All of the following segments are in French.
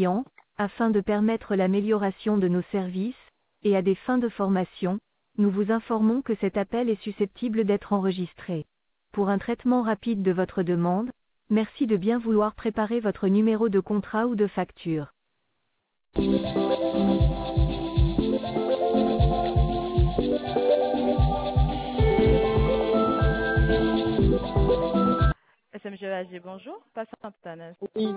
clients, afin de permettre l'amélioration de nos services, et à des fins de formation, nous vous informons que cet appel est susceptible d'être enregistré. Pour un traitement rapide de votre demande, merci de bien vouloir préparer votre numéro de contrat ou de facture. SMGAG, bonjour. Patiente un instant. Oui.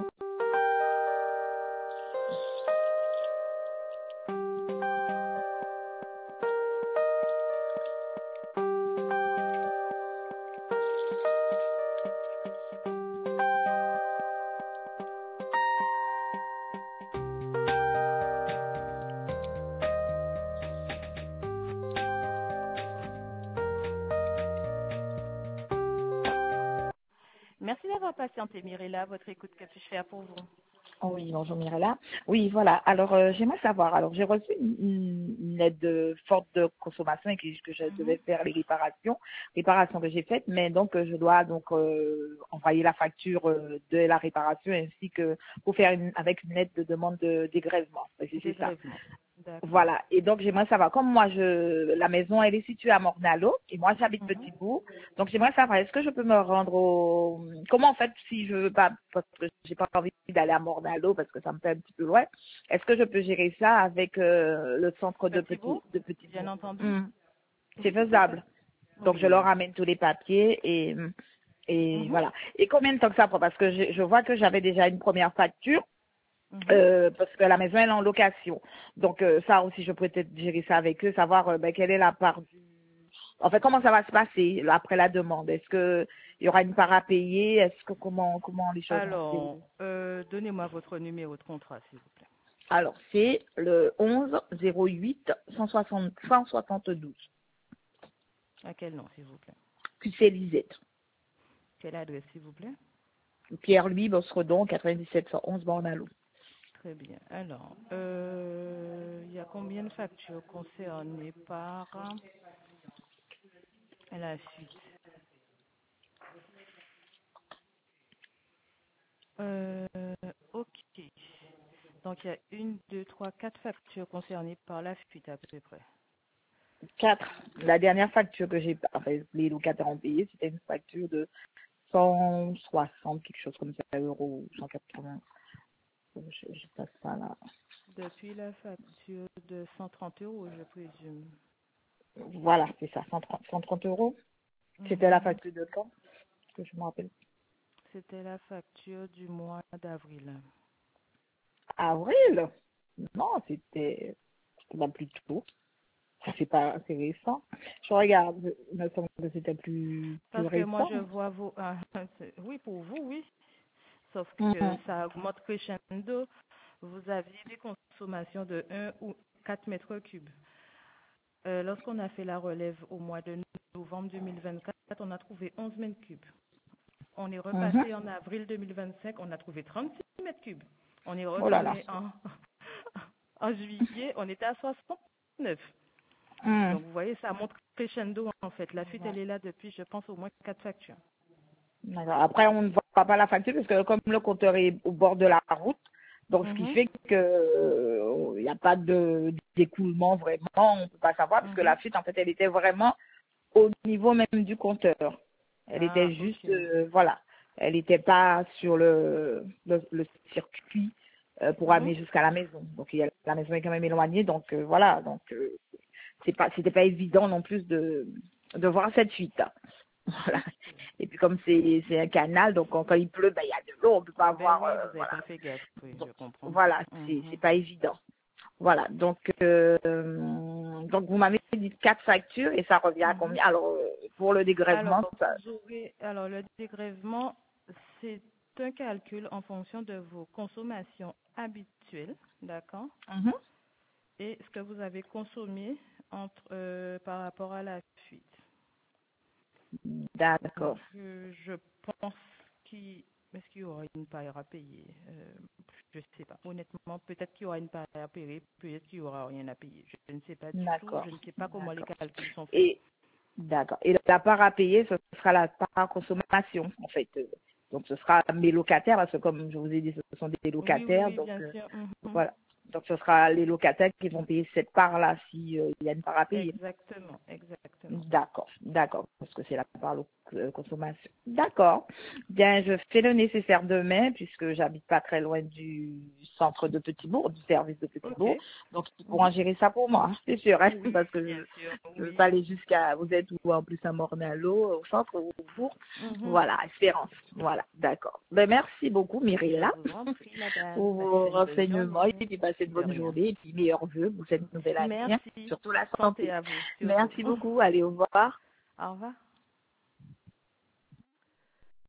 Merci d'avoir patienté, Mirella. Votre écoute, que puis-je faire pour vous? Oui, bonjour Mirella. Oui, voilà. Alors, j'aimerais savoir. Alors, j'ai reçu une aide forte de consommation et que je devais faire les réparations que j'ai faites, mais donc je dois donc envoyer la facture de la réparation ainsi que pour faire avec une lettre de demande de dégrèvement. C'est ça. D'accord. Voilà. Et donc, j'aimerais savoir, comme moi, la maison, elle est située à Mornalo, et moi, j'habite Petit-Bourg. Donc, j'aimerais savoir, est-ce que je peux me rendre comment, en fait, si je veux pas, parce que j'ai pas envie d'aller à Mornalo, parce que ça me fait un petit peu loin, est-ce que je peux gérer ça avec le centre de Petit-Bourg? Bien entendu. C'est faisable. Donc, je leur ramène tous les papiers et voilà. Et combien de temps que ça prend? Parce que je vois que j'avais déjà une première facture. Parce que la maison elle est en location. Donc ça aussi je pourrais peut-être gérer ça avec eux, savoir quelle est la part du. En fait, comment ça va se passer après la demande? Est-ce que il y aura une part à payer? Est-ce que comment les choses Alors, donnez-moi votre numéro de contrat, s'il vous plaît. Alors, c'est le 11 08 172. À quel nom, s'il vous plaît? QC Lisette. Quelle adresse, s'il vous plaît? Pierre-Louis Bosredon, 97 111 Bornalo. Très bien. Alors, il y a combien de factures concernées par la suite? Ok. Donc, il y a 1, 2, 3, 4 factures concernées par la fuite à peu près. 4. La dernière facture que j'ai, enfin, les locataires ont payé, c'était une facture de 160, quelque chose comme ça, euros, 180. Je passe ça là. Depuis la facture de 130 euros, je présume. Voilà, c'est ça, 130 euros. C'était la facture de quand? Que je me rappelle. C'était la facture du mois d'avril. Avril? Non, c'était pas plus tôt. Ça c'est pas assez récent. Je regarde, il me semble que c'était plus Parce que récent. moi, je vois vos... oui, pour vous, oui. Sauf que ça augmente crescendo. Vous aviez des consommations de 1 ou 4 mètres cubes. Lorsqu'on a fait la relève au mois de novembre 2024, on a trouvé 11 mètres cubes. On est repassé en avril 2025, on a trouvé 36 mètres cubes. On est retourné en juillet, on était à 69. Donc, vous voyez, ça montre crescendo, en fait. La fuite, elle est là depuis, je pense, au moins 4 factures. D'accord. Après, on ne voit pas la facture parce que comme le compteur est au bord de la route, donc ce qui fait que il n'y a pas d'écoulement vraiment, on ne peut pas savoir parce que la fuite, en fait, elle était vraiment au niveau même du compteur. Elle était juste, voilà, elle n'était pas sur le circuit pour amener jusqu'à la maison. Donc la maison est quand même éloignée, donc voilà, donc c'était pas évident non plus de voir cette fuite. Voilà. Et puis comme c'est un canal, donc quand il pleut, il y a de l'eau, on peut pas voir. Oui, vous n'avez pas fait gaffe, oui, je comprends. Voilà, c'est pas évident. Voilà, donc vous m'avez dit 4 factures et ça revient à combien? Alors pour le dégrèvement, alors le dégrèvement, c'est un calcul en fonction de vos consommations habituelles, d'accord? Et ce que vous avez consommé par rapport à la fuite. D'accord. Je pense est-ce qu'il y aura une part à payer? Je ne sais pas. Honnêtement, peut-être qu'il y aura une part à payer, peut-être qu'il n'y aura rien à payer. Je ne sais pas du tout. Je ne sais pas comment les calculs sont faits. D'accord. Et la part à payer, ce sera la part à consommation, en fait. Donc, ce sera mes locataires, parce que comme je vous ai dit, ce sont des locataires. Oui, donc, bien sûr. voilà. Donc, ce sera les locataires qui vont payer cette part-là s'il y a une part à payer. Exactement. D'accord, parce que c'est la part consommation. D'accord. Bien, je fais le nécessaire demain, puisque j'habite pas très loin du centre de Petit-Bourg, du service de Petit-Bourg. Ok. Donc, ils pourront gérer ça pour moi, c'est sûr, hein, Oui, parce que bien sûr. je ne veux Oui. pas aller jusqu'à, vous êtes où en plus à Mornalo, au centre, au bourg. Voilà, Espérance. Voilà, d'accord. Ben, merci beaucoup, Mirella, Je vous en prie, madame. pour Passez vos une bonne renseignements, et journée. puis passez une De bonne rien. journée, et puis meilleurs vœux pour cette nouvelle année, hein, Merci. surtout la santé. Santé à vous, surtout. Merci beaucoup, allez, au revoir. Au revoir.